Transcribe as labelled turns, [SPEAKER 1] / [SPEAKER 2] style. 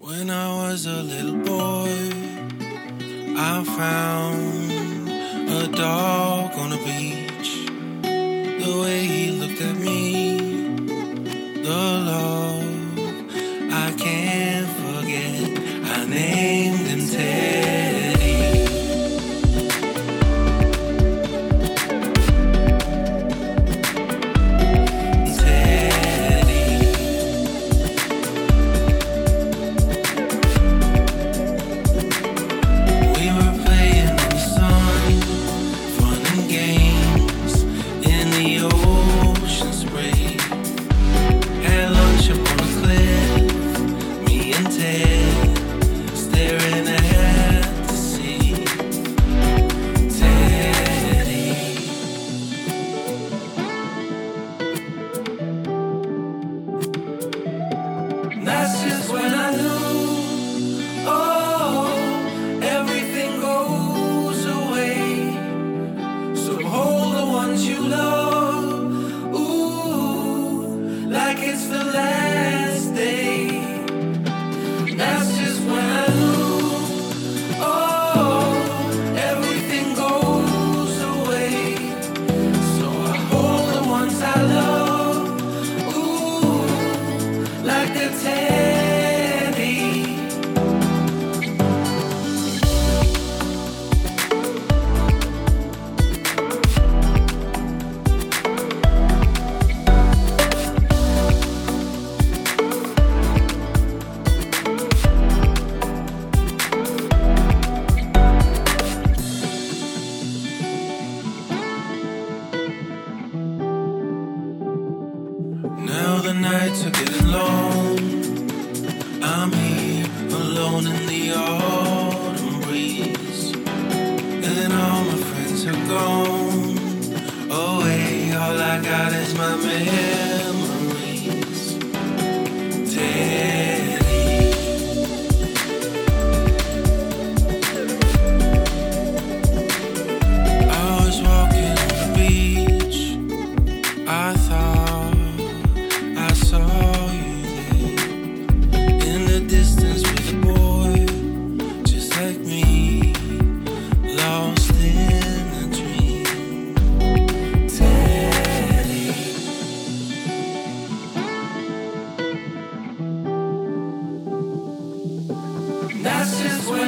[SPEAKER 1] When I was a little boy, I found a dog on a beach. The way he looked at me, the love I can't forget. I named him Teddy. That's just when I knew, oh, everything goes away. So hold the ones you love, ooh, like it's the last day. That's just when I knew, oh, everything goes away. So I hold the ones I love, ooh, like they're Teddy. Now the nights are getting long. I'm here alone in the autumn breeze, and all my friends are gone away. All I got is my memories. Teddy. I was walking on the beach. I thought I saw you there in the distance with a boy just like me, lost in a dream. Teddy. That's just where